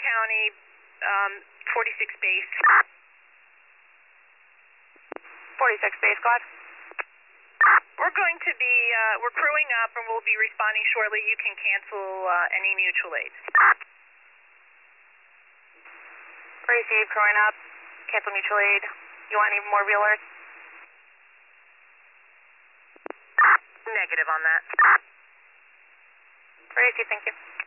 County, 46 base. 46 base, go ahead. We're going to be, we're crewing up and we'll be responding shortly. You can cancel any mutual aids. Receive, crewing up, cancel mutual aid. You want any more real-alerts? Negative on that. Receive, thank you.